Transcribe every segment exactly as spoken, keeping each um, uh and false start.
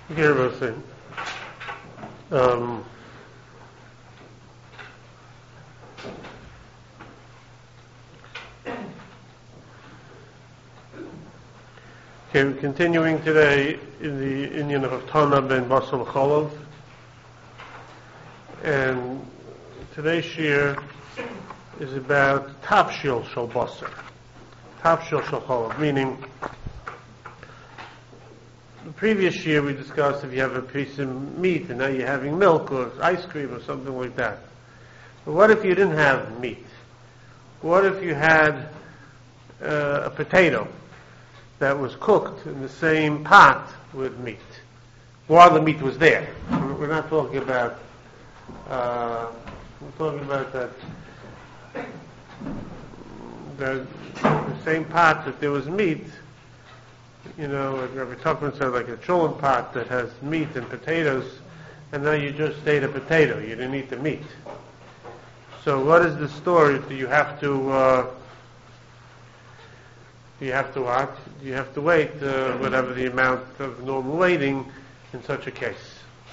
Here we're saying, um, okay, we're continuing today in the Indian of Tana ben Basal Cholov, and today's shir is about Tafshil Shal Basar, Tafshil Shal Cholov, meaning the previous year we discussed if you have a piece of meat and now you're having milk or ice cream or something like that. But what if you didn't have meat? What if you had uh, a potato that was cooked in the same pot with meat while the meat was there? We're not talking about uh, we're talking about that the, the same pot that there was meat. You know, Rabbi Tuchman said like a cholent pot that has meat and potatoes, and now you just ate a potato. You didn't eat the meat. So what is the story? Do you have to, uh, do you have to what? Do you have to wait uh, whatever the amount of normal waiting in such a case?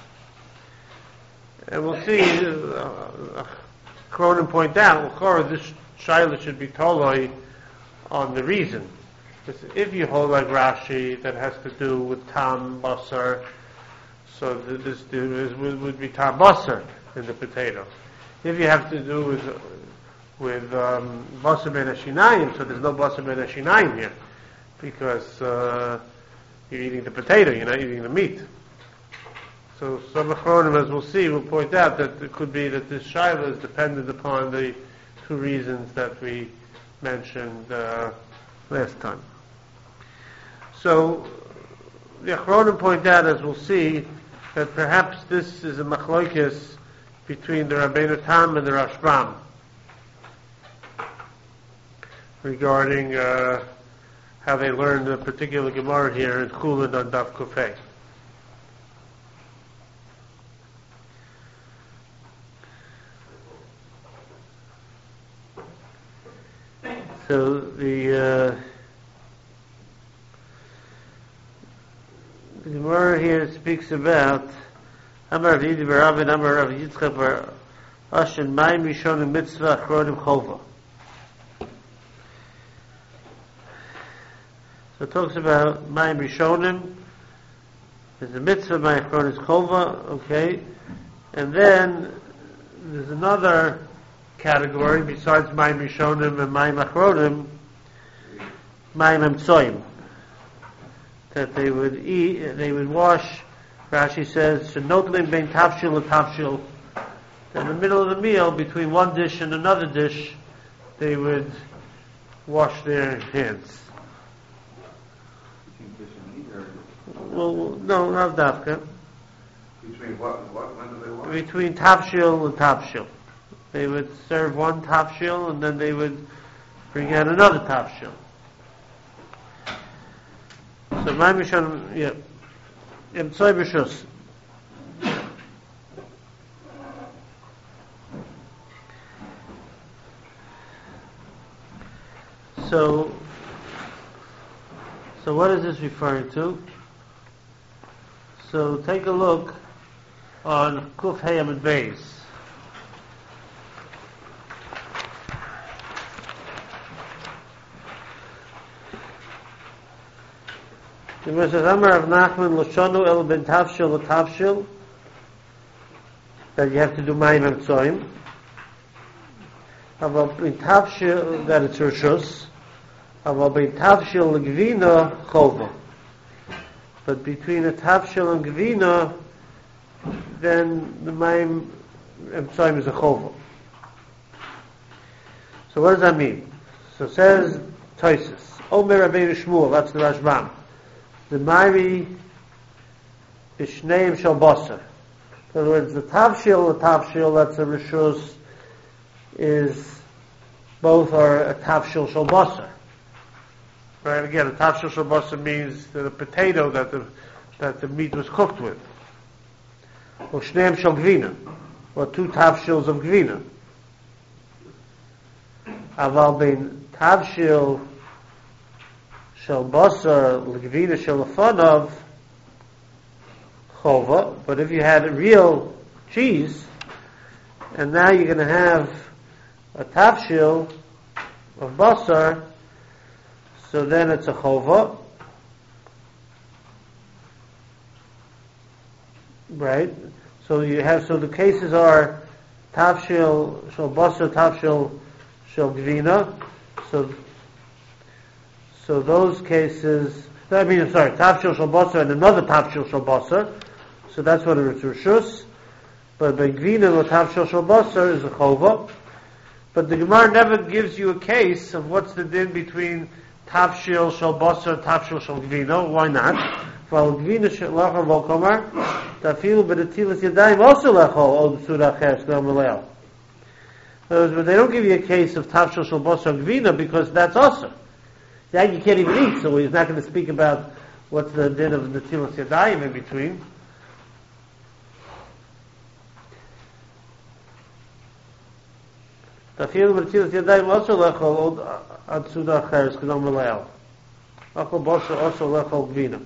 And we'll see, uh, Cronin point out, well, this shaila should be toloi on the reason. If you hold like Rashi that has to do with tam basar, so this, this would be tam basar in the potato. If you have to do with with um, basar ben hashinayim, so there's no basar ben hashinayim here, because uh, you're eating the potato, you're not eating the meat. So some achronim, as we'll see, will point out that it could be that this shaila is dependent upon the two reasons that we mentioned uh, last time. So the Achronim point out, as we'll see, that perhaps this is a machlokes between the Rabbeinu Tam and the Rashbam regarding uh, how they learned a particular Gemara here in Chulin on Daf Kufay. So the uh, The Gemara here speaks about Amar Rav Yidi bar Rav and Amar Rav Yitzchak bar Ashen Mayim Rishonim Mitzvah Achronim Chova. So it talks about Mayim Rishonim. There's a mitzvah Mayim Achronim Chova, okay, and then there's another category besides Mayim Rishonim and Mayim Achronim, Mayim Emtsoim, that they would eat, they would wash. Rashi says, "Shenotlim bein tafshil and tafshil." In the middle of the meal, between one dish and another dish, they would wash their hands. Well, no, not dafka. Between what and what? When do they wash? Between tafshil and tafshil, they would serve one tafshil and then they would bring out another tafshil. So my mission, yeah, im zwei Beschuss. So, so what is this referring to? So take a look on Kuf Hayam and Beis. The Gemara says, Amar Rav Nachman Loshonu El Ben Tafshil L'Tafshil, that you have to do Mayim Emtsoim. Aval Ben Tafshil, that it's Rishus. Aval Ben Tafshil L'Gvina Chova. But between a Tafshil and Gvina, then the Mayim Emtsoim is a Chova. So what does that mean? So says Toisus, Omer Rabbeinu Shmuel, that's the Rashbam. The Mari Bishneim Shal Basar. In other words, the Tavshil, the Tavshil, that's a Rishus, is both are a Tavshil Shal Basar. Right? Again, a Tavshil Shal Basar means the potato that the that the meat was cooked with. Or Shneim Shal Gvina, or two Tavshils of Gvina. Aval Bein Tavshil Shel Basar L'Gvina Shel Afanav chova. But if you had a real cheese, and now you're going to have a tafshil of basar, so then it's a chova. Right? So you have, so the cases are tafshil shel basar, tafshil shel gvina. So, so those cases, I mean, I'm sorry, tafshil shel basar and another tafshil shel basar. So that's what it's rishus. But by gvina or tafshil shel basar is a chova. But the Gemara never gives you a case of what's the din between tafshil shel basar and tafshil shel gvina. Why not? Well, gvina shel lachar volkomar tafilu b'netilas yadayim also lachol od surah ches gam. But they don't give you a case of tafshil shel basar gvina because that's also. That you can't even eat, so he's not going to speak about what's the din of netilas yadayim in between. Tafilu b'netilas yadayim also lachol od surah ches gam lachol basar also lachol gvina.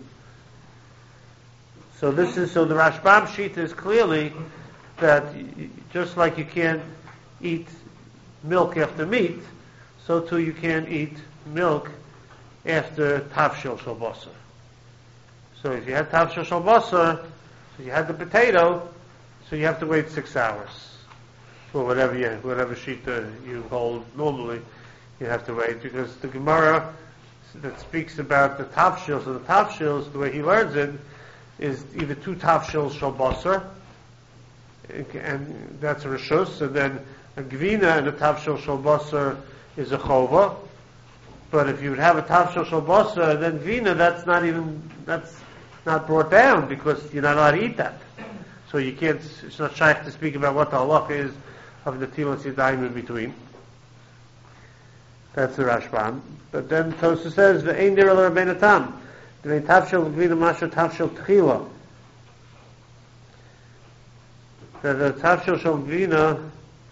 So this is, so the Rashbam sheet is clearly that just like you can't eat milk after meat, so too you can't eat milk after tafshil shel basar. So if you had tafshil shel basar, so you had the potato, so you have to wait six hours. For whatever you, whatever sheet uh, you hold normally, you have to wait, because the Gemara that speaks about the tafshils, so the tafshils, the way he learns it, is either two tafshils shel basar, and that's a rishus, and then a gvina and a tafshil shel basar is a chova. But if you would have a tafshil shel basar and then gvina, that's not even, that's not brought down because you're not allowed to eat that. So you can't, it's not shaykh to speak about what the halacha is of the netilas yadayim in between. That's the Rashbam. But then Tosa says, "Ve'ein nira l'Rabbeinu Tam." The tafshil gvina masha tafshil tchila. That the tafshil shel gvina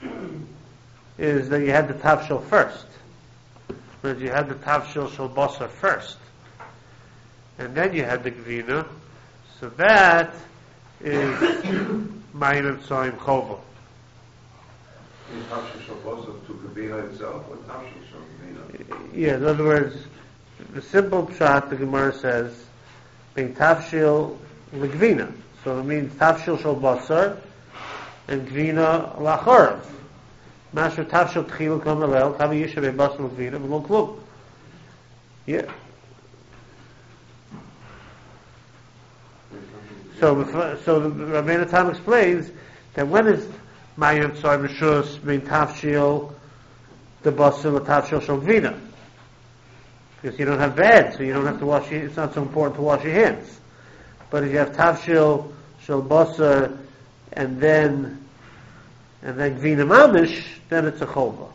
is that you had the tafshil first, but you had the tafshil shel basar first, and then you had the gvina. So that is ma'ayin tzoyim chova. Is tafshil shel basar to gvina itself, or tafshil shel gvina? Yeah, in other words, the simple pshat, the Gemara says, being tafshil l'gvina. So it means tafshil shel basar and gvina la'chorav. Masher tafshil tchilu kam alel, kam yisha be'basar l'gvina, v'lo klub. Yeah. So, so the Rabbeinu Tam explains that when is Mayim Tzor Rishus being tafshil the basar or tafshil shel gvina? Because you don't have bed, so you don't have to wash your, it's not so important to wash your hands. But if you have tafshil shel basar and then and then gvina mamish, then it's a chova.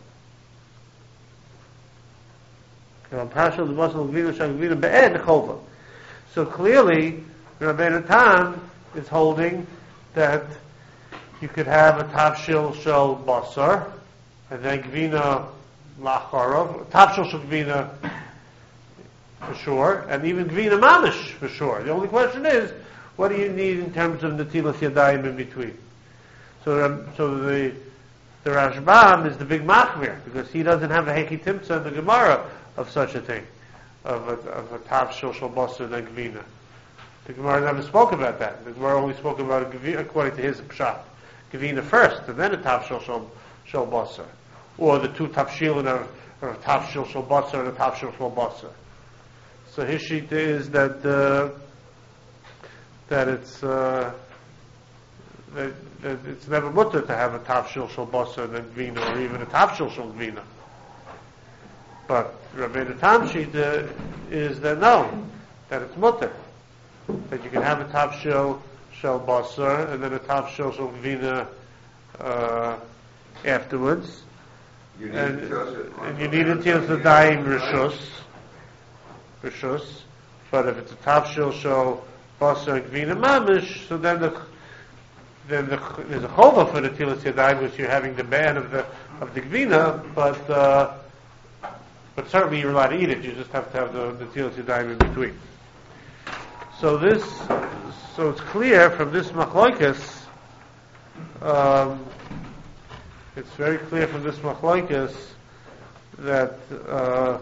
Tafshil the basar gvina shel gvina be'ed chova. So clearly, Rabbeinu Tam is holding that you could have a tafshil shel basar and then gvina la'charav, tafshil shel gvina for sure, and even gvina mamish for sure. The only question is, what do you need in terms of netilas yadayim in between? So, um, so the the Rashbam is the big machmir because he doesn't have a heki timtza in the Gemara of such a thing, of a, of a tafshil shel basar and gvina. The Gemara never spoke about that. The Gemara only spoke about a gvina according to his pshat, gvina first, and then a tafshil shel shel basar, or the two tafshil and a, or a tafshil shel basar and a tafshil shel basar. So his sheet is that uh, that it's uh, that, that it's never mutter to have a tafshil shel basar and then gvina, or even a tafshil shel gvina. But Rabbeinu Tam sheet uh, is that no, that it's mutter, that you can have a tafshil shel basar and then a tafshil shel gvina uh, afterwards, You need and, to tell us it. and you need it till the daim rishus. Rishus, but if it's a tafshil shel basar and gvina mamish, so then the then the, there's a chova for the tilas yadayim, which you're having the ban of the of the gvina, but uh, but certainly you're allowed to eat it. You just have to have the, the tilas yadayim in between. So this so it's clear from this machloikas, um, it's very clear from this machloikas that uh,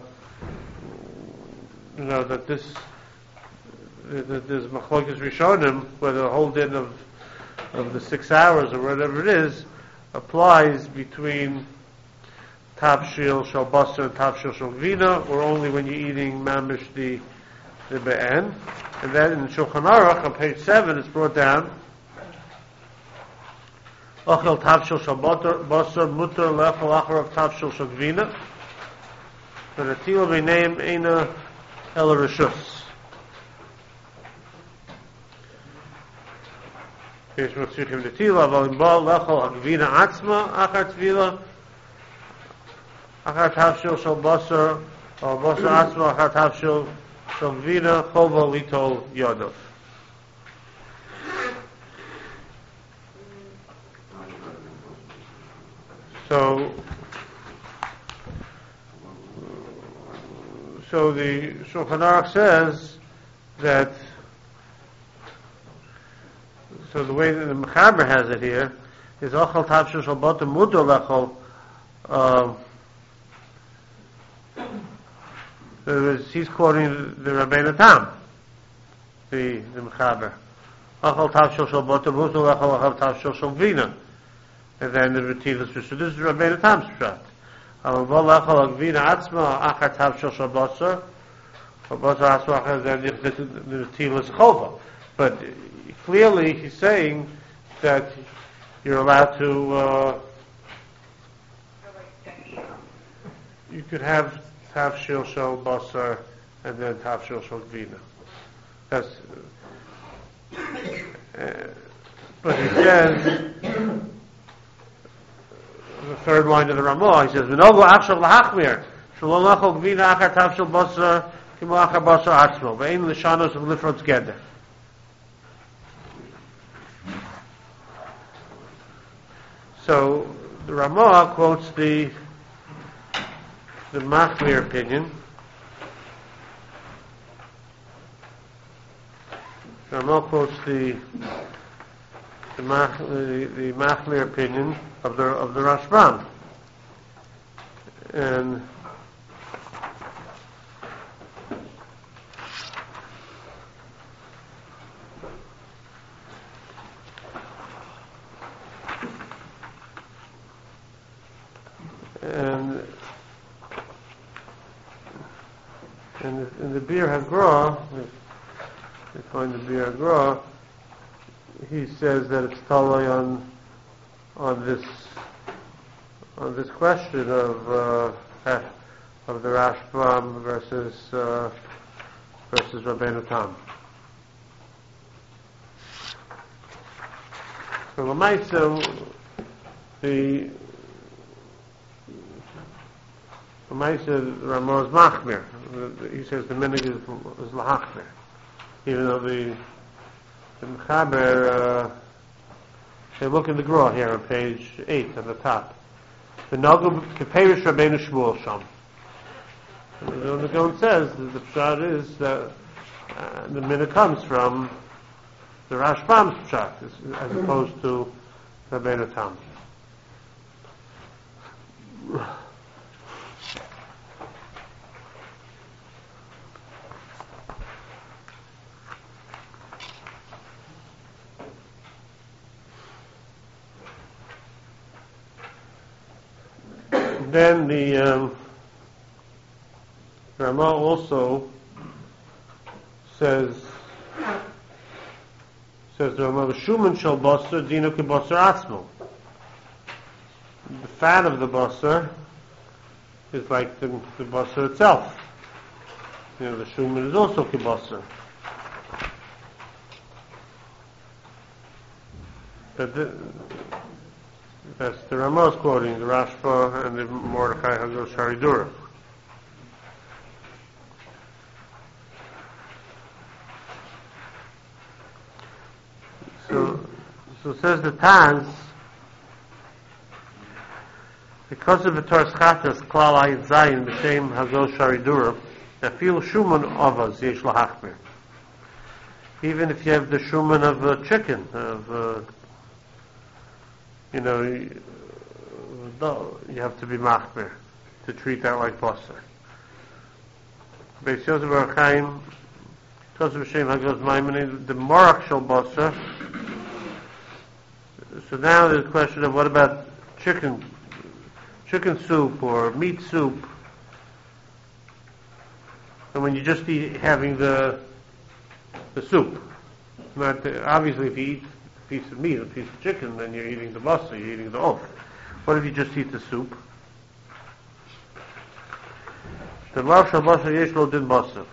you know that this that this machloikas rishonim, where the whole din of of the six hours or whatever it is applies between tavshil shel basar and tavshil shel gvina, or only when you're eating mamish the the be'en. And then in Shulchan Aruch on page seven it's brought down Ochel tavshil shel basar mutar lechol acharav tavshil shel gvina, but the tila b'neim eina el rishus. Yesh motzrichim netila, אבל אם בא לאכול הגבינה עצמה אחר טבילה, אחר תבשיל של בשר, או בשר עצמו אחר תבשיל של גבינה, חובה ליטול ידו. So, so the Shulchan Aruch says that. So the way that the Mechaber has it here is Ochel Tavshil Shel Basar Mutar Lechol. He's quoting the Rabbeinu Tam, the the Mechaber. Ochel Tavshil Shel Basar Mutar Lechol Ochel Tavshil Shel Gvina, and then the Retilas. So this is Rabbeinu Tam's pshat. Al Bo Lechol Gvina Atzma Achar Tavshil Shel Basar, or Basar Atzma Achar then the Retilas Chova, but clearly, he's saying that you're allowed to, uh, you could have tavshil shel basar and then tavshil shel gvina. That's, uh, but he says, the third line of the Ramah, he says, "V'nogu achshav lahachmir, shelo lachol gvina achar tavshil basar kimo achar basar atzmo, ve'ein l'shanos v'lifrot geder." So the Ramah quotes the the Machmir opinion. The Ramah quotes the the, Mach, the the Machmir opinion of the of the Rashbam, and And in the, in the Bir Hagra, we find the Bir Hagra, he says that it's totally on on this on this question of uh, of the Rashbam versus uh, versus Rabbeinu Tam. So Lamaisa, the Lamaisa Ramah is Machmir. He says the minig is, is Lahachmir, even though the the Mechaber. Uh, They look in the Gra here on page eight at the top. The Nagum Keperish Rabbeinu Shmuel Sham. The Gaon says that the pshat is that uh, the minhag comes from the Rashbam's pshat as, as opposed to Rabbeinu Tam. Then the um, Ramah also says says the Ramah Shuman shel basar dinu ki basar atzmo. The fat of the basar is like the, the basar itself. You know, the shuman is also ki basar. But the, that's the Ramah's quoting the Rashba and the Mordechai Hago Sharidura. So, so says the Taz, because of the Torah Chatas Klal Ayin Zayin b'Shem Hago Sharidura, that feel Shuman Avaz Yesh Lahachmir. even if you have the shuman of uh, chicken, of uh, you know, you, no, you have to be machmir to treat that like basar. Beis Yosef Bar Chaim, Tosef Shem Hagos Maimoni, the marach shel basar. So now there's a question of what about chicken, chicken soup or meat soup, and when you just eat having the the soup. Not the, obviously, if you eat a piece of meat, a piece of chicken, then you're eating the basar, you're eating the off. What if you just eat the soup? The marach shel basar yesh lo din basar.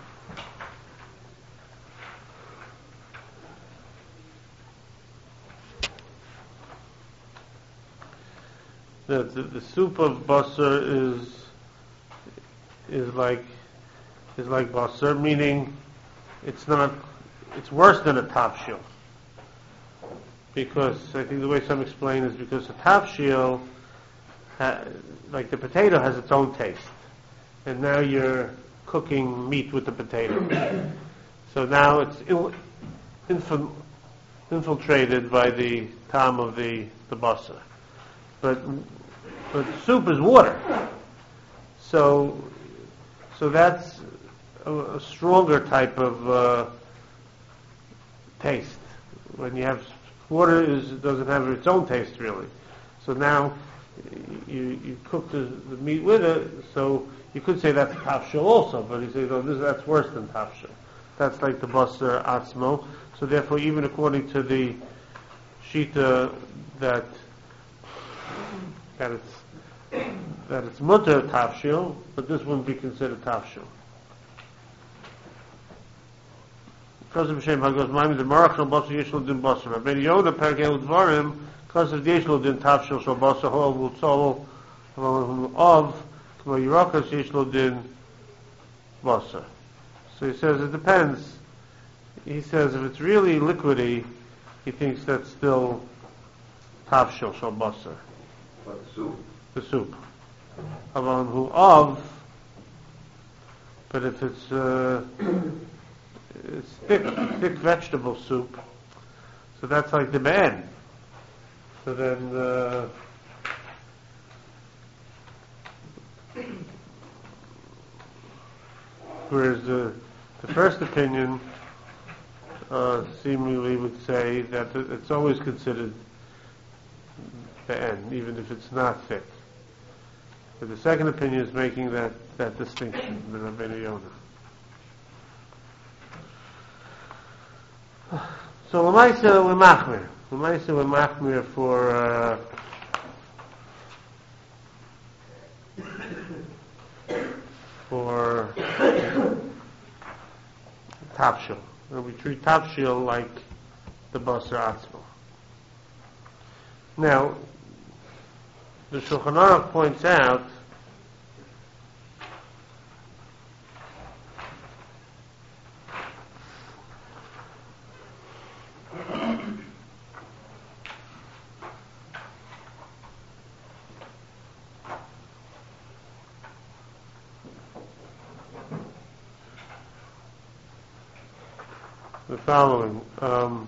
The, the, the soup of basar is is like is like basar, meaning it's not it's worse than a tafshil, because I think the way some explain is because a tafshil, ha, like the potato, has its own taste, and now you're cooking meat with the potato, so now it's il, infil, infiltrated by the tam of the the basar, but but soup is water, so so that's a, a stronger type of uh, taste. When you have water, is doesn't have its own taste really. So now you you cook the, the meat with it. So you could say that's tafshil also, but you say no, this that's worse than tafshil. That's like the basar atzmo. So therefore, even according to the shita that that it's that it's mutter tafshil, but this wouldn't be considered tafshil. Because of Shem Hagos Maimon, the marach shel basar yesh lo din basar. Rabbeinu Yonah Perek El Dvarim, because of yesh lo din tafshil shel basar ho v'tzol of k'mo yirakas yesh lo din basar. So he says it depends. He says if it's really liquidy, he thinks that's still tafshil shel basar. What soup? The soup. Avan hu of, but if it's uh, it's thick, thick vegetable soup, so that's like the man. So then, uh, whereas the, the first opinion uh, seemingly would say that it's always considered the end, even if it's not thick. But the second opinion is making that, that distinction, the Rabbeinu Yonah. So L'maisa we're machmir. L'maisa we're machmir for uh, for tafshil. And we treat tafshil like the basar atzmo. Now, the Shulchan Aruch points out the following. Um,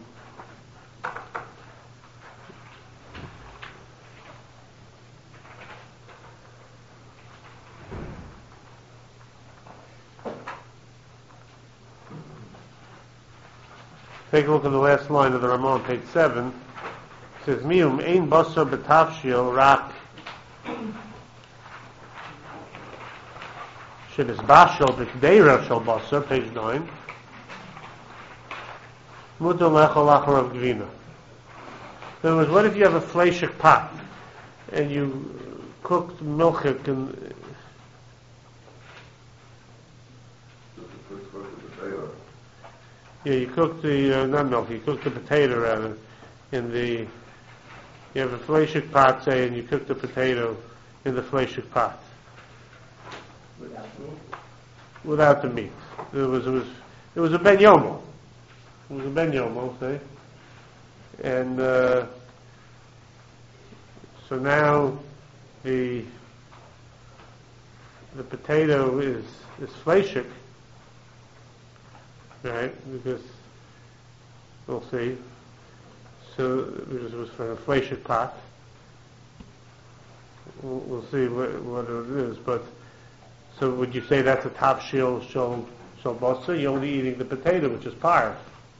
Take a look at the last line of the Ramon, page seven. It says, Mium ein basar betafshil rak shenis bashel b'kdeira shel basar, page nine. Mutar lechol acharav gvina. In other words, what if you have a fleishik pot and you cooked milchik and yeah, you cook the, uh, not milk, you cook the potato rather, in the, you have a fleishik pot, say, and you cook the potato in the fleishik pot. Without meat? Without the meat. It was, it was, it was a ben yomo. It was a ben yomo, say. And, uh, so now the, the potato is, is fleishik. Right, because We'll see. So this was for a fleishik pot. We'll, we'll see what, what it is. But so would you say that's a top shil shel shel basa? You're only eating the potato, which is par.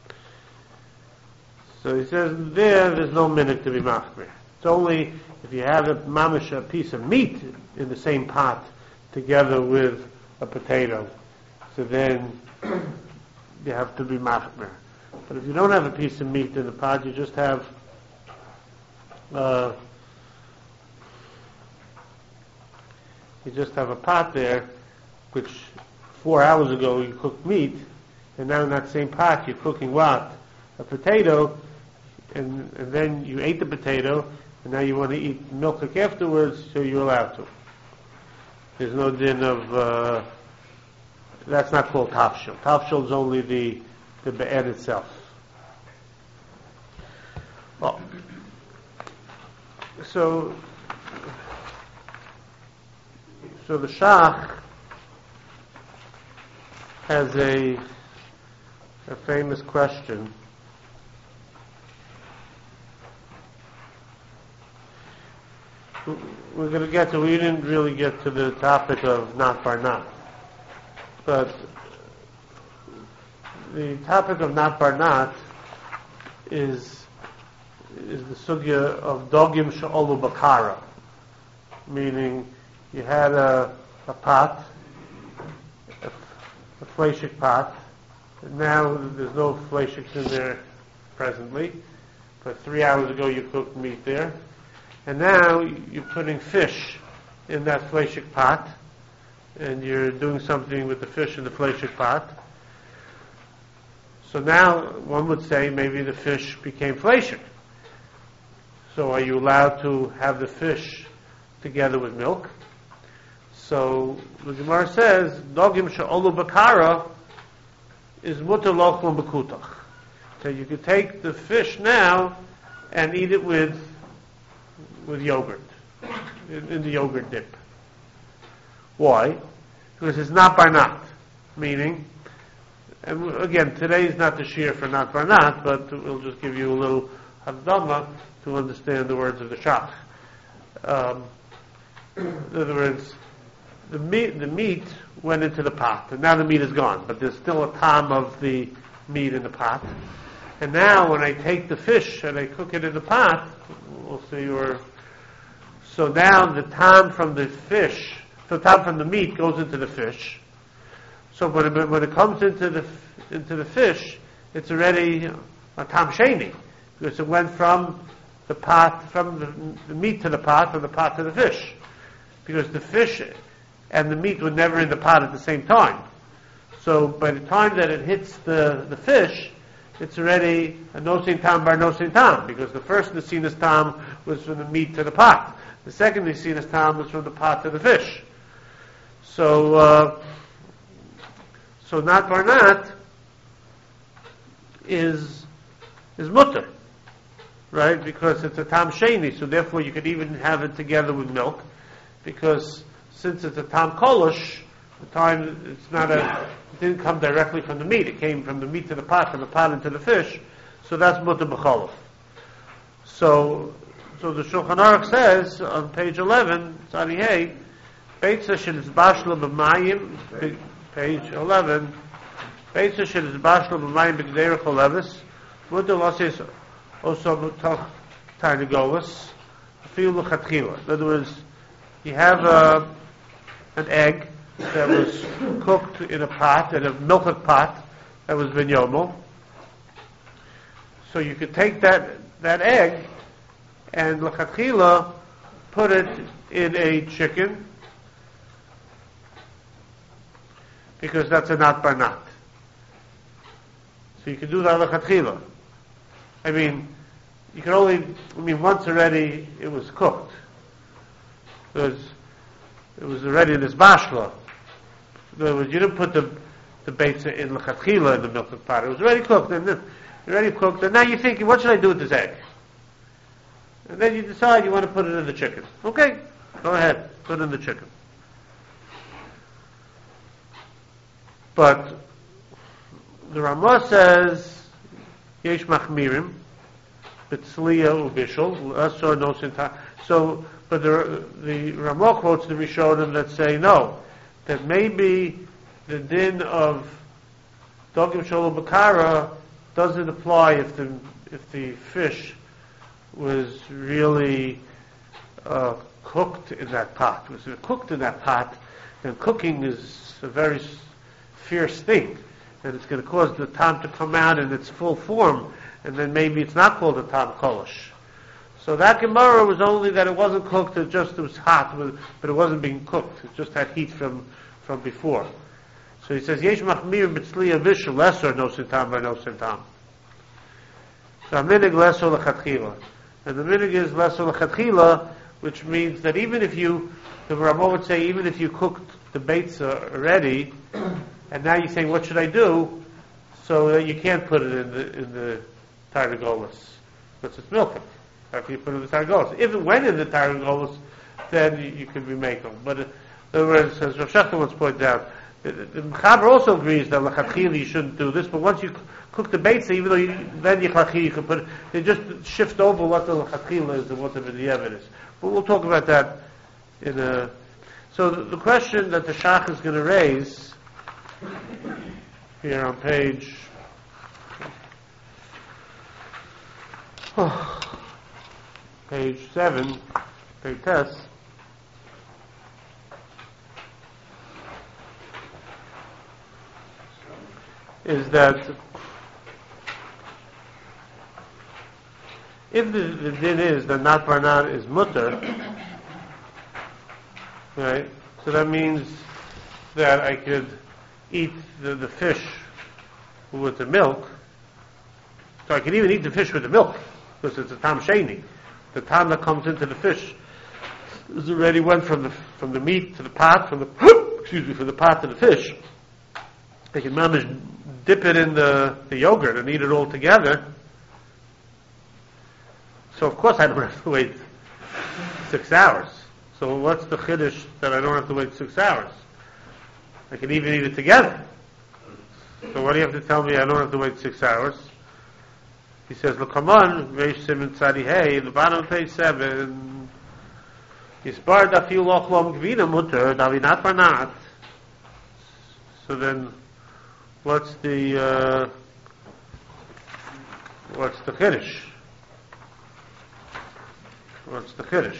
So he says there, there's no minute to be machmir. It's only if you have a mamish, a piece of meat in the same pot together with a potato. So then you have to be machmir. But if you don't have a piece of meat in the pot, you just have uh, you just have a pot there, which four hours ago you cooked meat, and now in that same pot you're cooking what? A potato, and, and then you ate the potato, and now you want to eat milk afterwards, so you're allowed to. There's no din of, uh, that's not called tafshil. Tafshil is only the, the be'ed itself. Well, so, so the Shach has a, a famous question. We're going to get to, we didn't really get to the topic of not bar not. But the topic of not bar not is, is the sugya of dogim she'olu bakara. Meaning, you had a, a pot, a, a fleishik pot, and now there's no fleishiks in there presently, but three hours ago you cooked meat there. And now you're putting fish in that fleishik pot, and you're doing something with the fish in the fleishik pot. So now one would say maybe the fish became fleishik. So are you allowed to have the fish together with milk? So the Gemara says, "Dogim she'olu bakara is mutar lochlon bekutach." So you could take the fish now and eat it with with yogurt, in, in the yogurt dip. Why? Because it's not bar not, meaning, and again, today is not the shiur for not bar not, but we'll just give you a little havdama to understand the words of the Shach. Um, in other words, the meat, the meat went into the pot, and now the meat is gone, but there's still a tam of the meat in the pot. And now when I take the fish and I cook it in the pot, we'll see, or so now the tam from the fish, the tam from the meat goes into the fish. So when it, when it comes into the into the fish, it's already a tam sheni, because it went from the pot, from the, the meat to the pot, from the pot to the fish, because the fish and the meat were never in the pot at the same time. So by the time that it hits the, the fish, it's already a nosin tam bar nosin tam, because the first nesinas tam was from the meat to the pot. The second nesinas tam was from the pot to the fish. So, uh, so not bar not is is mutter, right? Because it's a tam sheni, so therefore you could even have it together with milk, because since it's a tam kolosh, the time it's not a, it didn't come directly from the meat. It came from the meat to the pot, from the pot into the fish. So that's mutter b'cholov. So, so the Shulchan Aruch says on page eleven, Tzadi Hey, Beitza shel izbashlo b'mayim, page eleven, Beitza shel izbashlo b'mayim b'gdeir cholevis, mutter loses oso mutoch tarnegolis, afilu l'chatchila. In other words, you have a, an egg that was cooked in a pot, in a milk pot that was vinyomo. So you could take that that egg and l'chatchila put it in a chicken, because that's a not bar not. So you can do that l'chatchila. I mean, you can only, I mean, once already it was cooked. It was, it was already in this bashla. In other words, you didn't put the the beitza in l'chatchila in the milk pot. It was already cooked, and then already cooked, and now you're thinking, what should I do with this egg? And then you decide you want to put it in the chicken. Okay, go ahead, put it in the chicken. But the Ramah says Yesh machmirim, b'tzliya ubishul, asor no sintam. So, but the, the Ramah quotes the Rishonim that say no, that maybe the din of dogim shalom bakara doesn't apply if the if the fish was really uh, cooked in that pot. Was it cooked in that pot? Then cooking is a very fierce thing, and it's going to cause the tam to come out in its full form, and then maybe it's not called a tam kolish. So that Gemara was only that it wasn't cooked; it just it was hot, but it wasn't being cooked. It just had heat from from before. So he says, Yesh machmir b'tzliya vishul lesser no sintam by no sintam. So a minig lesser lechatchila. And the minig is lesser lechatchila, which means that even if you, the Ramah would say, even if you cooked the beitza already, and now you're saying, what should I do? So that you can't put it in the, in the targolis, because it's milk. After you put it in the targolis. If it went in the targolis, then you, you could remake them. But, uh, in other words, as Rav Shechter once pointed out, the, the Mechaber also agrees that l'chatchila you shouldn't do this, but once you cook the beitza, even though you, then l'chatchila you can put it, they just shift over what the l'chatchila is and what the b'diavad is. But we'll talk about that in a... So the, the question that the Shach is going to raise here on page... Oh, page seven, page test, is that if the, the din is that not barnan is mutter, right? So that means that I could eat the, the fish with the milk. So I can even eat the fish with the milk because it's a tam sheni. The tam that comes into the fish is already went from the from the meat to the pot, from the excuse me, from the pot to the fish. I can manage dip it in the, the yogurt and eat it all together. So of course I don't have to wait six hours. So what's the chiddush that I don't have to wait six hours? I can even eat it together. So what do you have to tell me I don't have to wait six hours? He says, look, come on, Reish Simon Tzadi Hey, the bottom of page seven. Yisbar dafil lochlom gvina mutter, davinat barnat. So then, what's the, uh, what's the chiddush? What's the chiddush?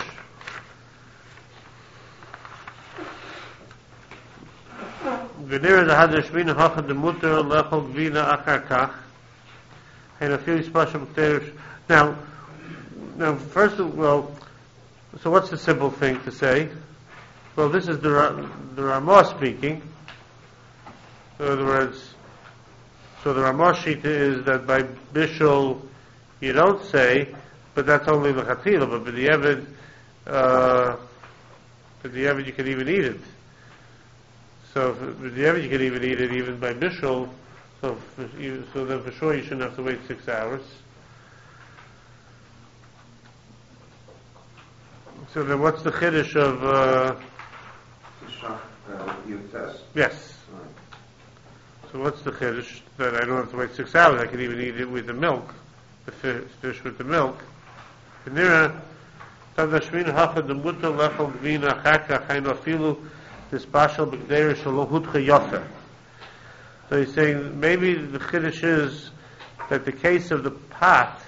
V'nira dehadr shmina hachad de mutter lechol gvina achar kach. And a few special now, now first of well, so what's the simple thing to say? Well, this is the the Ramah speaking. In other words, so the Ramah shita is that by bishul you don't say, but that's only the chatila. But by the evid, uh, by the evid you can even eat it. So by the evid you can even eat it even by bishul. So, for you, so then for sure you shouldn't have to wait six hours. So then what's the chiddush of... Uh, uh, you test. yes. So what's the chiddush that I don't have to wait six hours? I can even eat it with the milk, the fish, fish with the milk. V'nira, tad hashmin hafad the mutter lechol gvina chaka chayno afilu dispashal b'gdeir shalo hutcha yofer. So he's saying maybe the chiddush is that the case of the pot,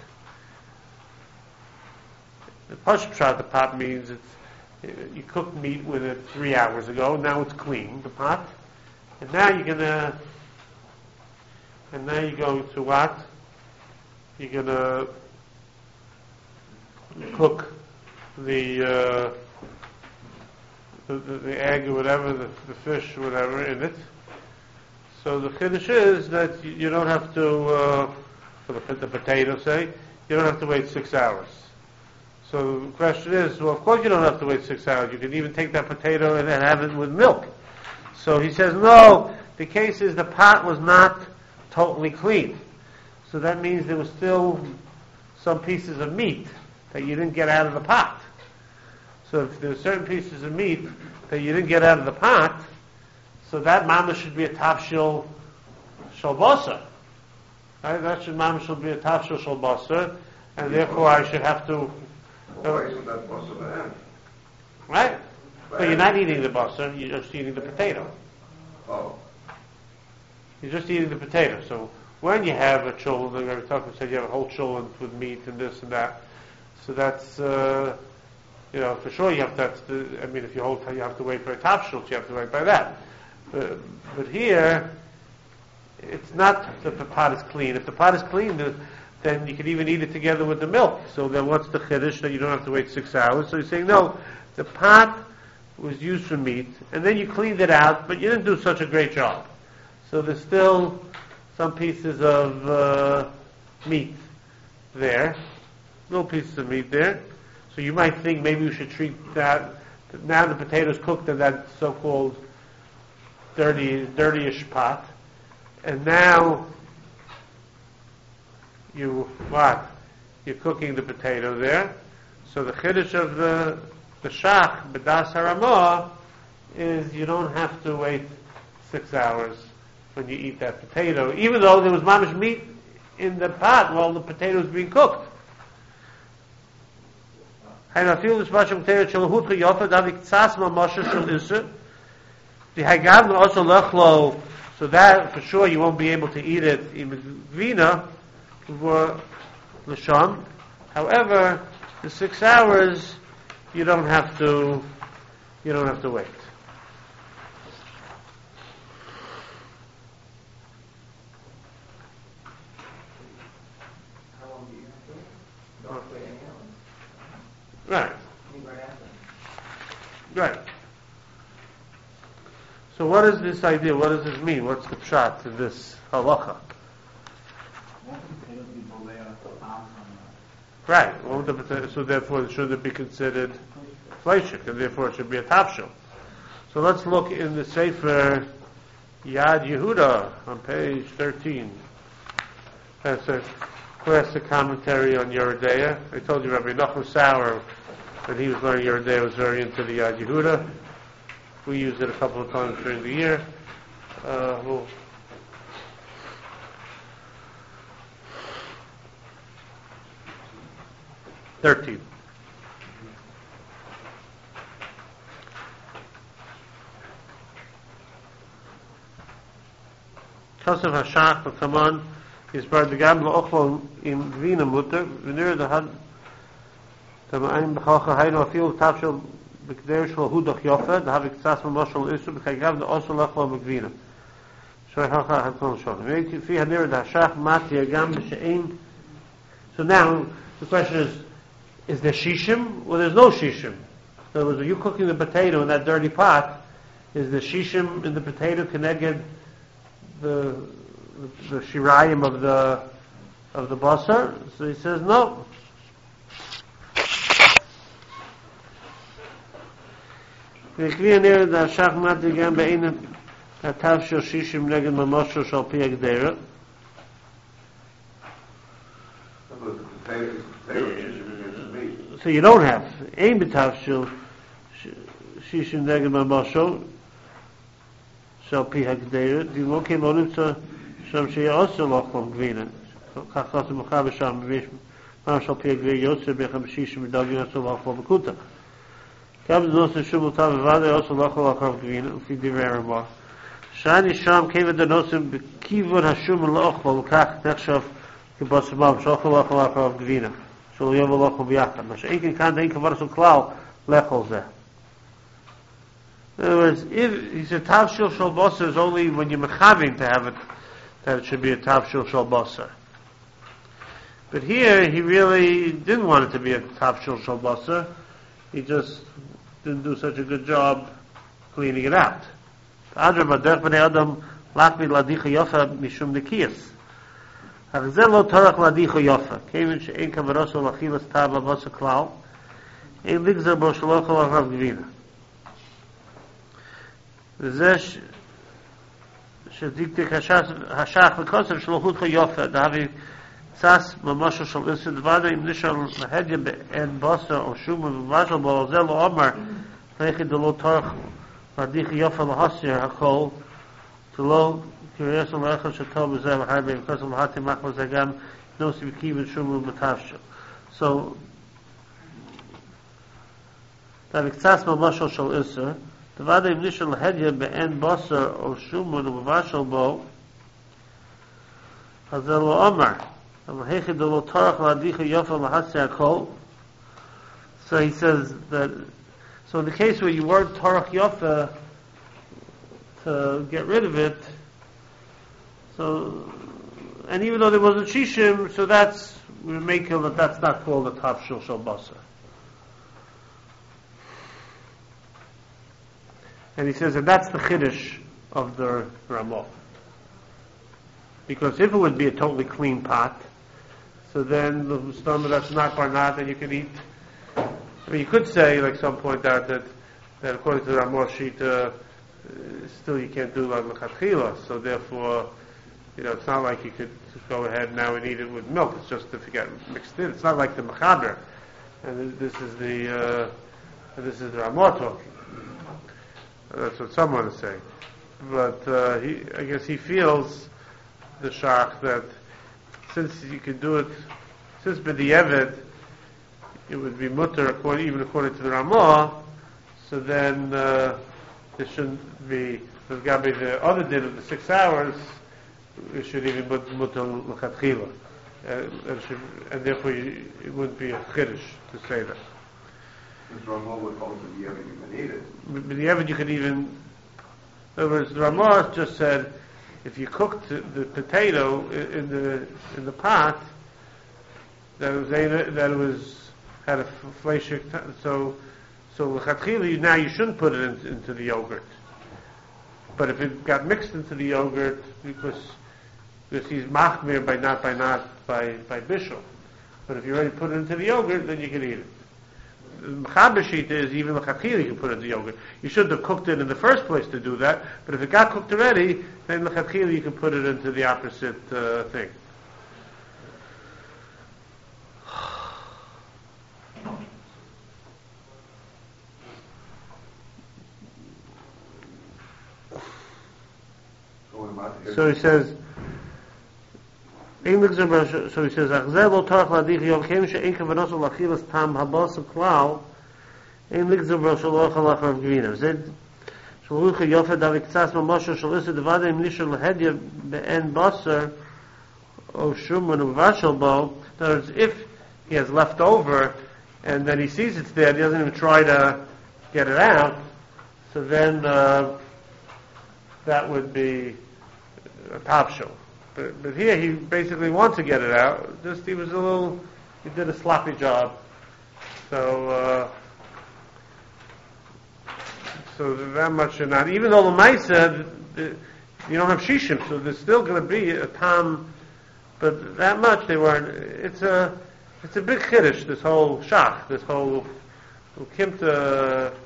the pashut the pot means it's you cooked meat with it three hours ago. Now it's clean, the pot, and now you're gonna, and now you go to what? You're gonna cook the uh, the, the, the egg or whatever, the, the fish or whatever in it. So the chiddush is that you, you don't have to, uh, for the, the potato, say, you don't have to wait six hours. So the question is, well, of course you don't have to wait six hours. You can even take that potato and, and have it with milk. So he says, no, the case is the pot was not totally clean. So that means there was still some pieces of meat that you didn't get out of the pot. So if there's certain pieces of meat that you didn't get out of the pot, so that mama should be a tafshil shalbosa. Right? That should mamish should be a tafshil shel basar, and therefore I should have to. Why isn't that possible then? Right? But you're not eating the basar; you're just eating the potato. Oh. You're just eating the potato. So when you have a chulun, the Rebbe talking said you have a whole chulun with meat and this and that. So that's uh, you know for sure you have to. That's the, I mean, if you hold, you have to wait for a tafshil, you have to wait by that. But, but here, it's not that the pot is clean. If the pot is clean, the, then you can even eat it together with the milk. So then what's the chiddush that you don't have to wait six hours? So you're saying no, the pot was used for meat, and then you cleaned it out, but you didn't do such a great job. So there's still some pieces of uh, meat there, little pieces of meat there. So you might think maybe we should treat that, now the potato's cooked in that so-called dirty, dirtyish pot, and now you, what? You're cooking the potato there. So the chiddush of the the shach, b'das haramah, is you don't have to wait six hours when you eat that potato, even though there was mamish meat in the pot while the potato was being cooked. So that for sure you won't be able to eat it in vina for l'sham. However, the six hours you don't have to you don't have to wait. How long do you have to? Don't wait any hours. Right. Eat right after. Right. So what is this idea? What does this mean? What's the pshat in this halacha? Right. Won't the potato, so therefore it shouldn't be considered fleishik, and therefore it should be a tafshil. So let's look in the Sefer Yad Yehuda on page thirteen. That's a classic commentary on Yeridea. I told you Rabbi Nachum Sauer, when he was learning Yeridea, was very into the Yad Yehuda. We used it a couple of times during the year. Uh, we'll thirteen. Kosev Hashach v'Kaman is bar the gam la'ochlo in vina mutter v'nir the had tama'im b'chalcha hayno afil tafshel b'kder shel hudach yofa d'havik tzas ma'moshel isu b'chaygav d'osu la'chlo b'gvina shoy halcha hatzon shon v'yki fi hanir the Hashach mati agam b'she'im. So now the question is, is there shishim or there's no shishim? In other words, are you cooking the potato in that dirty pot? Is the shishim in the potato connected the the shirayim of the of the basar? So he says no. V'kli anir da shach mat digam be'ina hatav shel shishim neged mamosho shal pi agdera. So you don't have ein b'tav shel shishim neged mamosho shal pi agdera. Divokim onim to שם שיהיה עושה לא כמו גבינה. כך עושה מחה ושם, מה שעל פי הגבינה יוצא בחמישי שמדרגים עושה לא כמו בקוטה. גם זה נושא שום אותה בוודאי עושה לא כמו לקרב גבינה, לפי דברי הרמב"ם. שאני שם כיוון דנוסם בכיוון השום לא כמו, וכך נחשב כבוסמם, שאוכל לא כמו לקרב גבינה. שלא יבוא לא כמו ביחד. מה שאין כאן כאן, אין כבר סו כלל, לאכול זה. In other words, if he said tavshil shel basar is only when you're mechaving to have it, that it should be a tavshil shel basar. But here he really didn't want it to be a tavshil shel basar. He just didn't do such a good job cleaning it out. Adrabah derech bnei adam lachmid ladicha yofa mishum nekiyas. Ach ze lo torach ladicha yofa. Kevin she'en kavaroso lachilas tab basar klal. Ein ligzer bo shelo chol achrav gvina. וזה שדיקתק השח וקוסר שלו הודך יופה דהבי צס ממש של איסד ודא אם נשאר להדיה באין בוסר או שום וממשל בו זה לא אומר לכי דלו תורך לדיך יופה להסיר הכל שלא קריאס ולאחר שטוב בזה וחי because of hati machma zagam no sibkiv shumu b'tavshel. So that iktsas mamashal shal iser devada im nishal hedya be'en basar o shumu ubavashal bo hazel lo omar am hechid lo tarach ladicha yofa lahatsi akol. So he says that, so in the case where you weren't tarach yofa to get rid of it, so, and even though there wasn't shishim, so that's, we make it that that's not called a tafshil shal basar. And he says that that's the chiddush of the Ramah. Because if it would be a totally clean pot, so then the stomach that's not barnat, then you can eat. I mean, you could say, like some point out, that, that according to the Ramah sheet, uh, still you can't do like lechatchila, so therefore, you know, it's not like you could just go ahead now and eat it with milk. It's just if you get mixed in. It's not like the mechaber. And this is the uh, this is the Ramah talking. That's what someone is saying. But uh, he, I guess he feels the shach that since you could do it, since b'di'evet, it would be mutter according, even according to the Ramah. So then uh, it shouldn't be. There's got to be the other din of the six hours. It should even be mutter l'chatchila, and therefore you, it wouldn't be a chiddush to say that. This Ramah would hold to the Yemen, you can eat it. But the Yemen you could even, in other words, the Ramah just said, if you cooked the potato in the in the pot, that it was that it was had a fleshik, so so l'chatchila now you shouldn't put it in, into the yogurt. But if it got mixed into the yogurt, because because he's machmir by not by not by by bishul, but if you already put it into the yogurt, then you can eat it. The mechaber shita is even l'chatchila you can put it in the yogurt. You shouldn't have cooked it in the first place to do that, but if it got cooked already, then l'chatchila you can put it into the opposite uh, thing. So he says, so he says, "Achzel lo tarach ladich yom kem she'en kavanos lachilas tam habas klal, ein ligzer b'rosh lo chalach rav gvina." Zed shlucha yofed aviktsas mamosho shalisa devada im nishal lahedya be'en basar o shuman uvashal bo. In other words, if he has left over and then he sees it's there, he doesn't even try to get it out, so then uh, that would be a tafshil. But, but here he basically wants to get it out. Just he was a little, he did a sloppy job. So, uh, so that much or not. Even though the Maisa, you don't have shishim, so there's still going to be a tam. But that much they weren't. It's a, it's a big chiddush. This whole shach, this whole ukimta.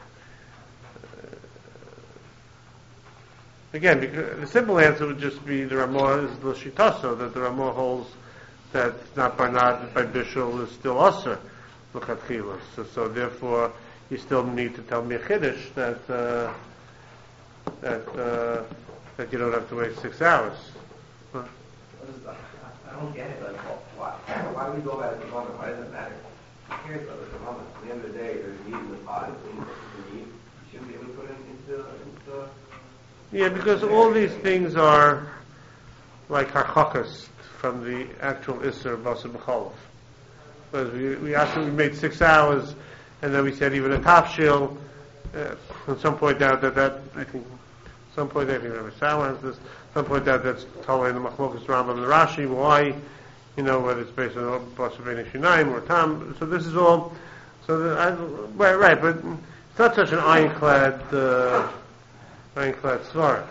Again, because the simple answer would just be the Ramah is the Shitaso, that the Ramah holds that not by not by Bishul is still Aser, l'chatchila. So, so therefore, you still need to tell me a Chiddush that, uh, that, uh, that you don't have to wait six hours. Huh? I don't get it. Like, why, why do we go about it at the moment? Why does it matter? Who cares about it at the moment? At the end of the day, there's meat in the pot. It's clean, it's meat. You shouldn't be able to put it into, into Yeah, because all these things are like harchakas from the actual Isser Basar B'cholov. Because we, we actually made six hours, and then we said even a tafshil. Uh, at some point out that that I think, some point I think remember Sal has this. Some point out that's totally in the Machlokas Rambam and the Rashi. Why, you know, whether it's based on Basar Bein Shinaim or Tam. So this is all. So the, I, right, right, but it's not such an ironclad. Uh, Ironclad svara.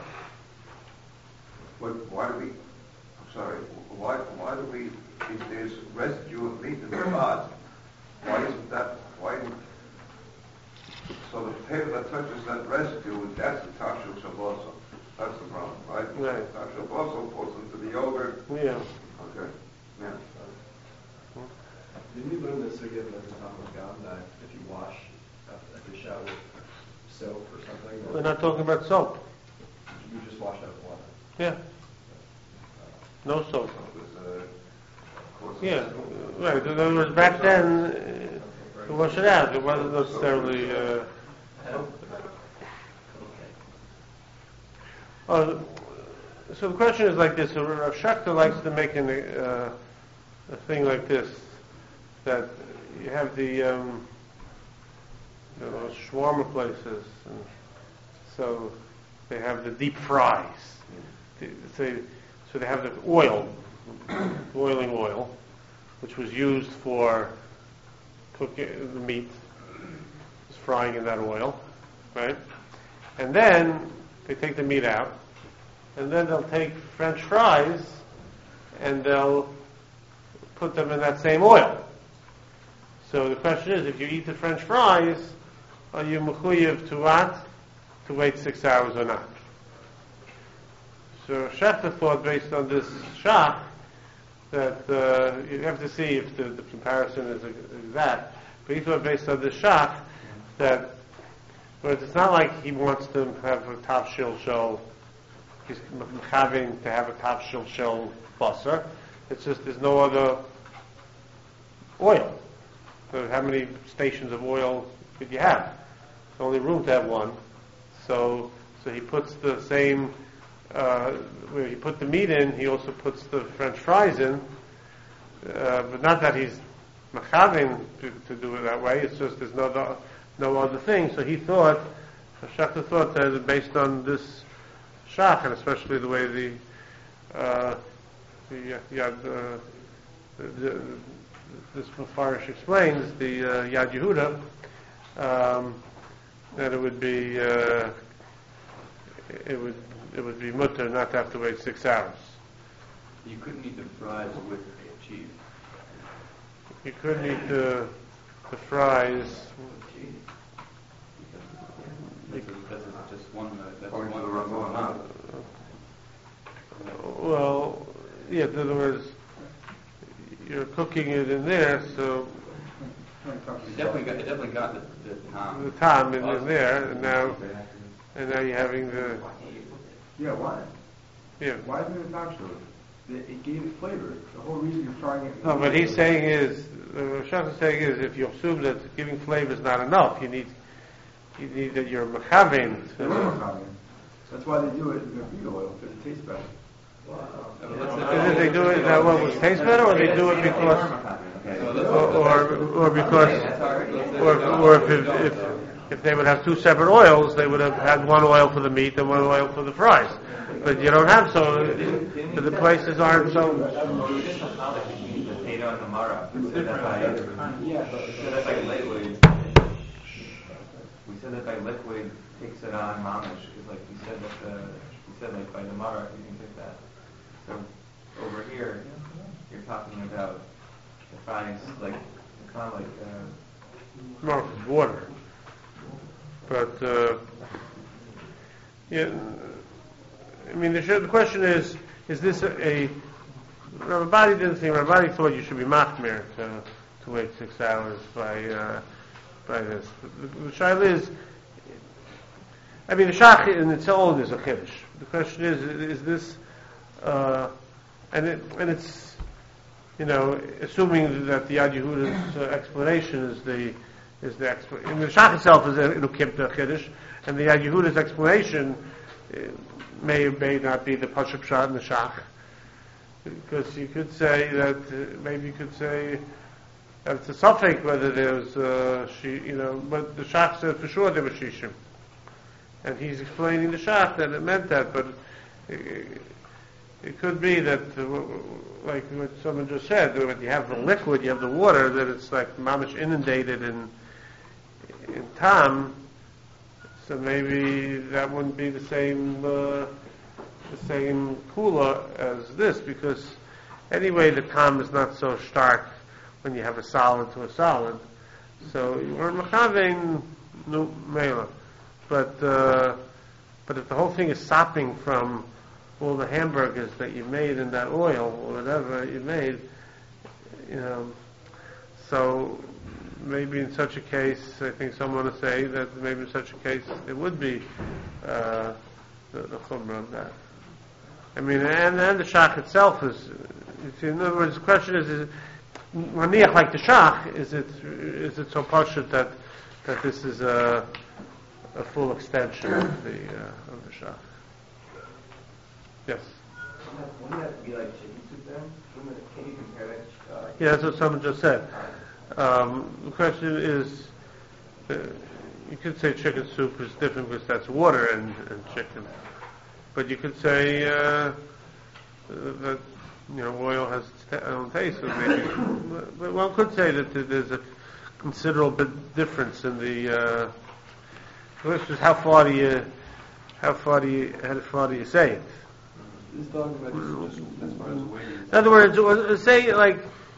Why do we? I'm sorry. Why? Why do we? If there's residue of meat in the pot, why isn't that? Why? So the potato that touches that residue, that's the tafshil shaboso. That's the problem, right? Right. Tafshil shaboso falls into the yogurt. Yeah. Okay. Yeah. Didn't you learn this again at the time of God that if you wash a, a dish out with soap or something? Or We're not talking about soap. you just wash out with water. Yeah. No soap. It was, uh, of course, Yeah, right. In other words, back then, uh, to wash it out, it wasn't necessarily. Uh, uh, so the question is like this: so Rav Shachter likes to make an, uh, a thing like this, that you have the um, you know, shawarma places, and so they have the deep fries. So, so they have the oil, boiling oil, which was used for cooking the meat, was frying in that oil, right? And then they take the meat out, and then they'll take French fries, and they'll put them in that same oil. So the question is, if you eat the French fries, are you mechuyev to what? To wait six hours or not? So Schechter thought, based on this shach, that uh, you have to see if the, the comparison is exact. But he thought, based on this shach, that whereas it's not like he wants to have a top shil shel, he's having to have a top shil shel basar. It's just there's no other oil. So how many stations of oil could you have? There's only room to have one. So, so he puts the same. Uh, where he put the meat in, he also puts the French fries in, uh, but not that he's machavin to, to do it that way. It's just there's no other, no other thing. So he thought, Shachter thought that based on this shach, and especially the way the uh, the Yad uh, the, the, this Mefarish explains the uh, Yad Yehuda, um, that it would be uh, it would. It would be mutter not to have to wait six hours. You couldn't eat the fries with cheese. You couldn't eat the the fries. This is, this is just one. That's According one to the Ramban. Well, yeah. In other words, you're cooking it in there, so It definitely got. It definitely got the, the time. the time in, in there, and now and now you're having the Yeah, why? yeah. Why isn't it top shil? It it gave it flavor. The whole reason you're trying it. No, what he's saying is, what Shach's saying is, if you assume that giving flavor is not enough, you need you need that you're mechavein. They were Mohammed. That's why they do it in their feed oil, because it tastes better. Did they do it that what was taste better, or they do it because, or or, or because, or or if, if if if they would have two separate oils, they would have had one oil for the meat and one oil for the fries. But you don't have so. The places aren't so. Potato and Gemara. We said that by we said that by liquid. We said that by liquid takes it on mamish because like we said that the we said like by the Gemara you can take that. So over here you're talking about the fries like it's not like uh, No, water. But uh, yeah, I mean, the, the question is: is this a? a Rabbi didn't think. Rabbi thought you should be machmir to to wait six hours by uh, by this. The, the shaila is. I mean, the shach in its own is a chiddush. The question is: is this? Uh, and it and it's, you know, assuming that the Yad Yehuda's uh, explanation is the is the explanation. The shach itself is a nukimta chiddush, and the Yad Yehuda's explanation uh, may or may not be the pashup shot in the shach, because you could say that uh, maybe you could say that it's a suffix whether there's uh, she, you know, but the shach said for sure there was shishim, and he's explaining the shach that it meant that, but it, it could be that, uh, like what someone just said, that when you have the liquid, you have the water, that it's like mamish inundated in in tam. So maybe that wouldn't be the same uh, the same kula as this, because anyway the tam is not so stark when you have a solid to a solid. So you are mechavein nu mela, but uh, but if the whole thing is sopping from all the hamburgers that you made in that oil or whatever you made, you know, so maybe in such a case, I think someone would say that maybe in such a case it would be uh, the, the chumrah of that. I mean, and, and the shach itself is, see, in other words, the question is, is maniach like the shach, is it, is it so pashut that, that this is a, a full extension of the, uh, of the shach? Yes? Wouldn't that be like chicken soup then? Wouldn't it- Can you compare that? uh, Yeah, that's what someone just said. Um, the question is, uh, you could say chicken soup is different because that's water and, and chicken. But you could say uh, that, you know, oil has its ta- own taste. So maybe, but one could say that there's a considerable bit difference in the. Uh, the question is, how far do you, how far do you, how far do you say it? This document is just as far as waiting. In other words, uh, say like,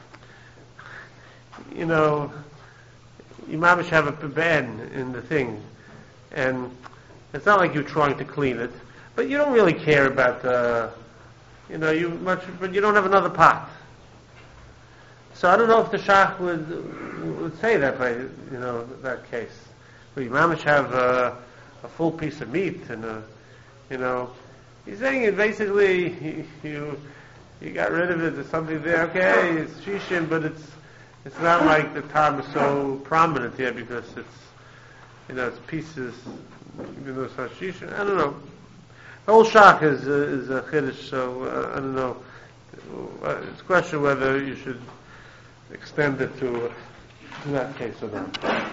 you know, you mamish have a ben in the thing, and it's not like you're trying to clean it, but you don't really care about the, you know, you much, but you don't have another pot. So I don't know if the shach would would say that by, you know, that case. But you mamish have a, a full piece of meat and a, you know, he's saying it basically you you got rid of it. There's something there. Okay, it's shishin, but it's it's not like the time is so prominent here because it's, you know, it's pieces. Even though it's not shishin, I don't know. The whole shach is uh, is a chiddush, so uh, I don't know. Uh, it's a question whether you should extend it to, to that case or not.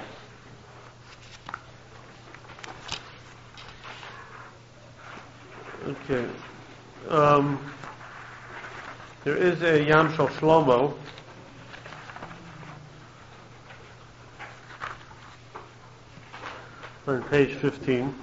Okay. Um, there is a Yam Shel Shlomo. On page fifteen.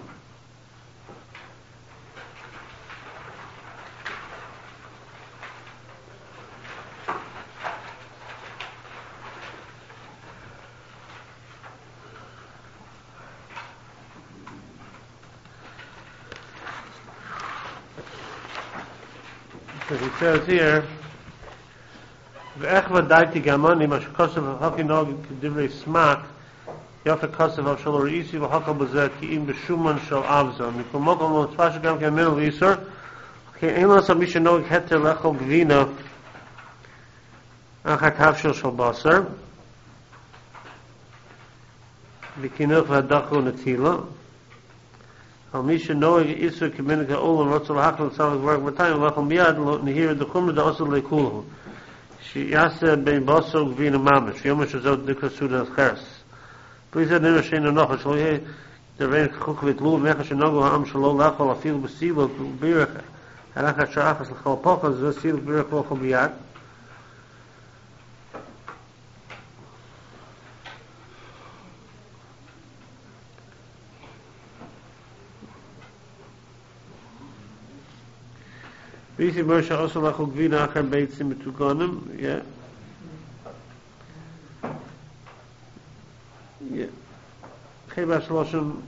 So he says here, "Ve'echva daiti gamani mashkosav hakinog divrei smak יופי כוסף על שלו ראיסי וחוקל בזה כי אם בשומן של אבזו מקומות על מוצפה שגם כאמינו ואיסור כי אין לעשות מי שנוהג התר לאכול גבינה אחר תבשיל של בשר וכינוך והדחו נטילה על מי שנוהג איסור כמנהג העולם רוצה להקל לצל הגבר גבתיים ולאכול מיד נהיר דחום דעשו לכולו שיעשה בין בשר וגבינה ממש ויאמר שזאת דקסודה חרס Please said never say no noch so he der rein gekok mit lo mech shnogo am shlo lachol afil besilo birach halach shaf as lchol poch az sil birach lo khobiyat Bisi Moshe also lachol gvina achar beitzim betugonim, yeah. Cheba Shloshem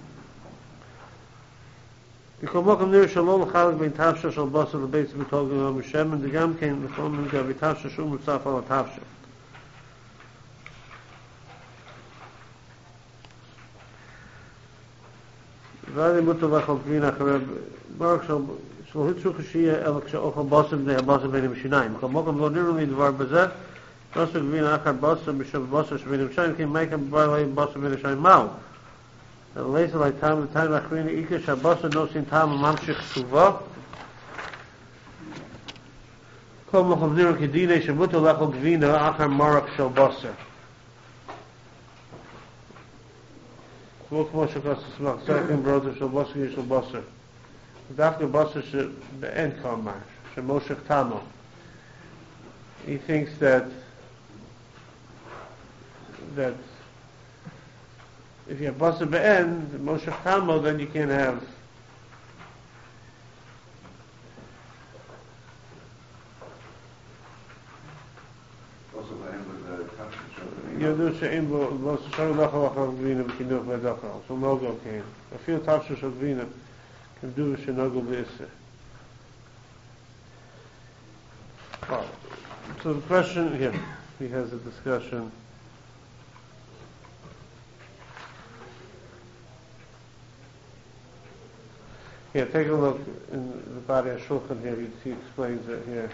B'kol mokum nir shalom chalak ben tavsha shal basar l'beitz b'togim ha'mishem and degam kein l'chol minka b'tavsha shum mutzaf al tavsha V'adi mutu l'chol gvina achareb barak shal shal hitzu chashiyah el k'sha'ochel basar b'nei ha'basar b'nei m'shinayim B'kol mokum lo niru li dvar b'zeh Basar gvina achar basar b'shav basar sh'b'nei m'shinayim kein meikam b'barlei basar b'nei m'shinayim ma'u later like time the time achrina ikar shabasa no sin time mamshich suva kol mochom niro kedine shamuto lachol gvina achar marak shel basar kol kmo shakas smach second brother shel basar shel basar dafka basar she be'en kamar shemoshech tamo he thinks that that if you have basar be'en, Moshe Chamo, then you can have Also the end with the country. Yodu she'im bo shal lachol achar gvina v'kinuch v'adachal. So nogo can. A few tafsha shal gvina can do she'nogo v'isser. So the question here, he has a discussion. Yeah, take a look in the body of Shulchan here. He, he explains it here.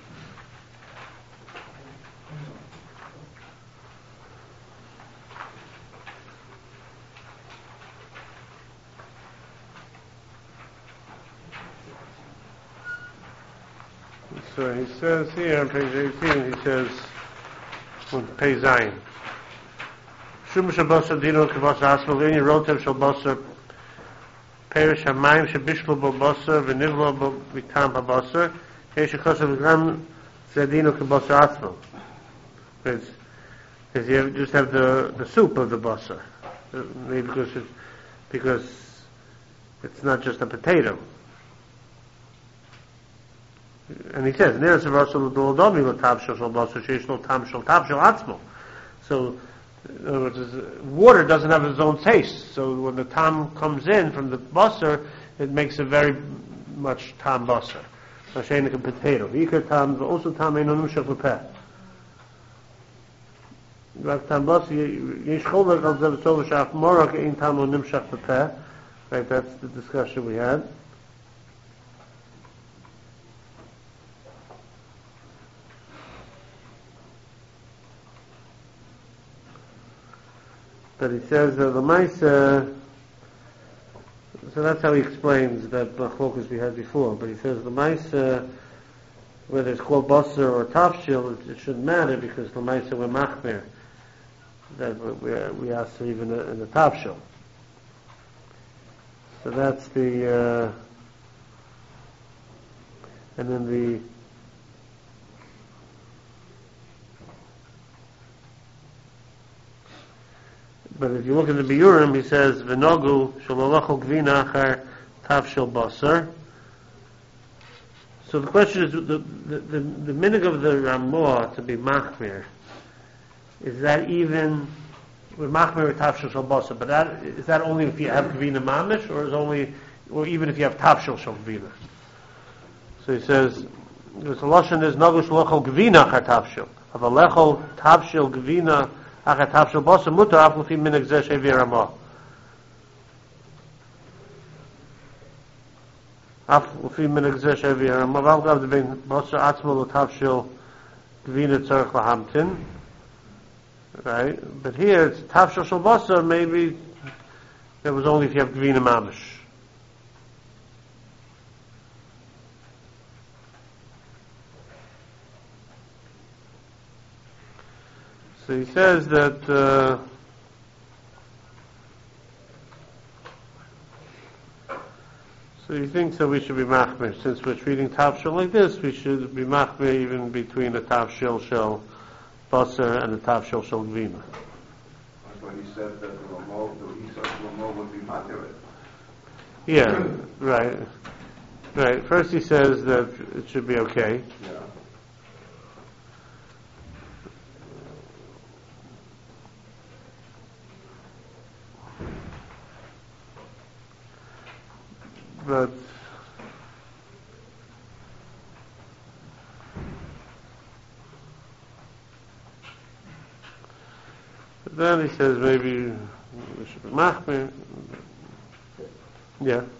So he says here on page eighteen, he says, on page Zayin, Shum shabasa dino kavasa asmal ini rotem shabasa perish hamayim shabishlo bo basa v'nivlo bo vitam habasa hesh akosav v'gram zedino kavasa asmal. Because you just have the, the soup of the basa. Maybe because it, because it's not just a potato. And he says, "Neres v'rasol l'dodomi l'tabshel shel basar sheish lo tam shel tabshel atzmo." So, in other words, water doesn't have its own taste. So when the tam comes in from the basar, it makes a very much tam basar. Mashenik a potato. V'ikar tam also tam eino nimshach l'peh. V'ak tam basar yesh cholak al zev tzol v'shach morak ein tam lo nimshach l'peh. Right, that's the discussion we had. But he says that the Maisa, so that's how he explains that machlokas we had before. But he says the Maisa, whether it's called basar or tafshil, it, it shouldn't matter because the Maisa we're machmir, that we we ask even in the tafshil. So that's the, uh, and then the. But if you look at the Biurim, he says, "V'nogu shalolachol gvina achar tafshel basar." So the question is, the the the, the minig of the Ramah to be machmir, is that even with machmir with tafshel shel basar? But that is that only if you have gvina mamish, or is only, or even if you have tafshel shel gvina? So he says, the lashon is nogu shalolachol gvina achar tafshel. Avalechol tafshel gvina. Achar tafshel basar mutar af l'fi minig zeh she'avir Ramah. Af l'fi minig zeh she'avir Ramah. V'al gav devein basar atzmo l'tafshel gvina tzarech lahamtin. Right? But here it's tafshel shel basar. Maybe it was only if you have gvina mamish. So he says that uh, so he thinks that we should be machmir. Since we're treating tafshil like this, we should be machmir even between the tafshil shel basar and the tafshil shel gvina. That's why he said that the Ramah, the he said the Ramah would be matir. Yeah, right, right. First he says that it should be okay. Yeah. But but then he says maybe we should be machmir. Yeah.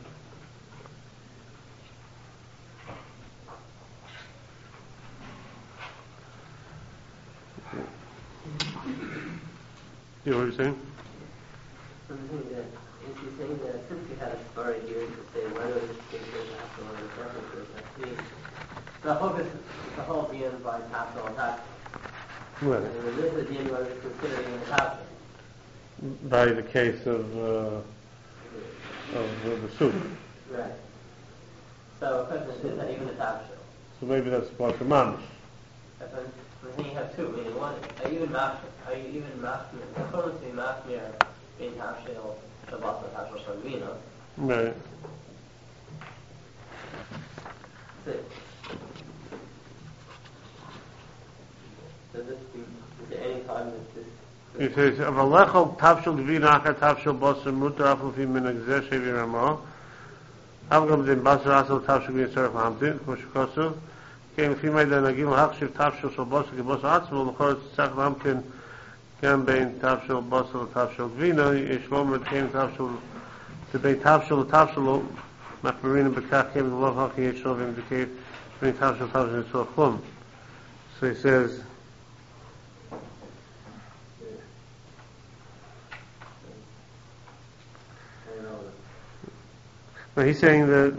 You know what you're saying? Something that is he saying that since we had a story here to say whether this thing is after one of the references, I mean, the focus, the whole being by tafsel and tafsel. Right. And in this again, what is considered in the tafsel. By the case of uh, of uh, the soup. Right. So, the question is, is that even a tafsel? So maybe that's about the mamish. But then you have two, meaning one, are you even mafmir? Are you even mafmir? The equivalent to mafmir in tafshil shabbat and tafshil shalvina. Right. That's it. So this, is there any time that this... He says, "Avalechol tafshil gvina achar tafshil basar mutar af l'fi minig zeh she'avir Ramah. Avgam den basar asal tafshil gvina tzarech lahamtin k'moshikosu. Kein l'fi meidan agil hachshiv tafshil shel basar k'basar atzmo l'chor tzarech lahamtin גם בין תפשל בשר לתפשל גבינה, יש לומר כן תפשל, זה בין תפשל לתפשל machmirin b'takim and love haki yeshov indicate between tavshil tavshil and tzor chlum. So he says. No, he's saying that.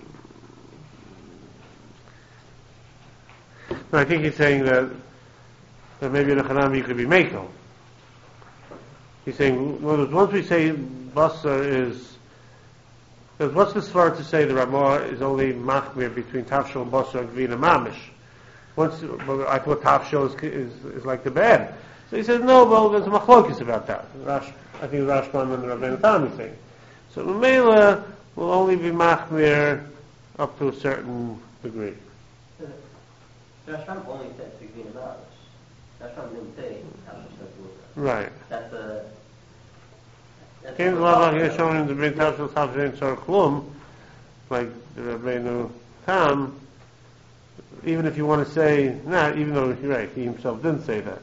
No, I think he's saying that that maybe in a chanami you could be meko. He's saying, in other words, once we say basa is, because what's the svar to say the Ramah is only machmir between tafshil and basa and gvina mamish? Once I thought tafshil is, is is like the bed. So he says no. Well, there's a machlokes about that. Rash, I think Rashban and Rabbeinu Tam is saying. So Mamela will only be machmir up to a certain degree. Rashbam only said Sigvina Malish. Rashbam didn't say Tavshil Shel Right. That's a... Kain Lava here shown in the Brin Tavshil Tavshil and Tzor Klum, like the Rabbeinu Tam, even if you want to say, nah, even though you're right, he himself didn't say that.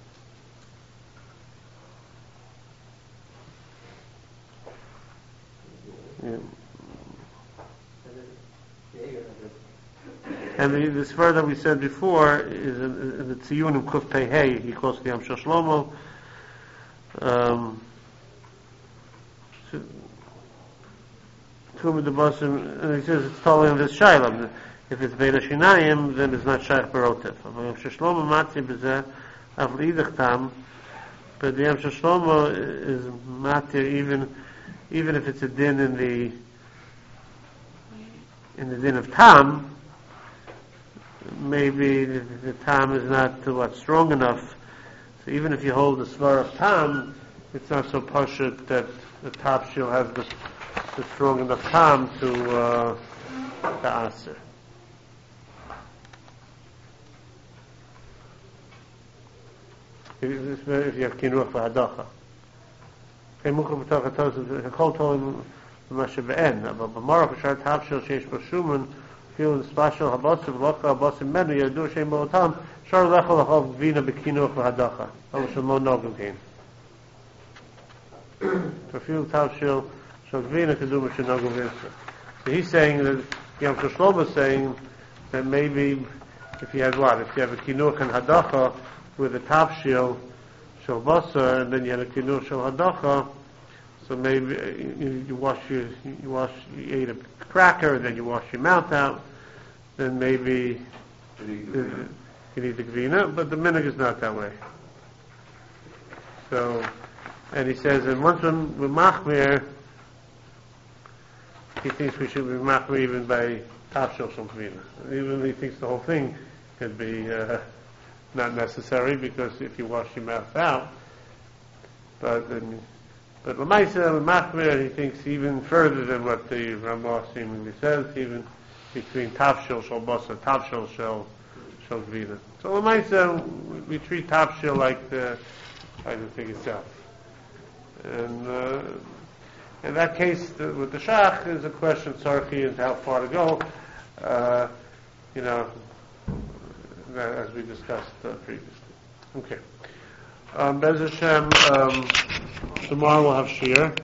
Yeah. And the, the svar that we said before is in, in the Tziyun of Kuf Pei Hey. He calls the Yam Shel Shlomo. Um, Tum the Basim, and he says it's totally on this Shailam. If it's Beina Shinayim, then it's not Shaykh Barotif. Yam Shel Shlomo Matzi B'zeh Av L'idach Tam, but the Yam Shel Shlomo is Matzi even even if it's a din in the in the din of Tam. Maybe the, the tam is not uh, what strong enough. So even if you hold the svar of tam, it's not so pashut that the tafshil has the, the strong enough tam to uh, to answer. If if you have kinuach v'hadacha, kinuach v'hadacha, kol tolim v'mashe be'en. But b'marach v'shar tafshil sheish b'shuman. Feel the special habasim loka habasim menu yadu shem b'otam shar lechol achav gvina b'kinuch v'hadacha al shemo nogim kein. To feel tavshil shal gvina kedu m'shem nogim v'insa. So he's saying that Yam Shel Shlomo is saying that maybe if you have what, if you have a kinuch and hadacha with a tavshil shal basa and then you have a kinuch shal hadacha, so maybe you, you wash your, you wash, you ate a cracker, and then you wash your mouth out, then maybe you need the, you need the gvina, but the minhag is not that way. So, and he says, and once when we're machmir, he thinks we should be machmir even by tafshil shel gvina. Even he thinks the whole thing could be uh, not necessary, because if you wash your mouth out, but then But Lamaisa Machmir, he thinks even further than what the Ramah seemingly says, even between Tafshil Shel Basa, Tafshil Shel Shel Gvina. So Lamaisa, we treat Tafshil like the like the thing itself. And uh, in that case, the, with the Shach, is a question Sarki and how far to go. Uh, you know, as we discussed uh, previously. Okay. Um, Bez Hashem, um, tomorrow we'll have Shir.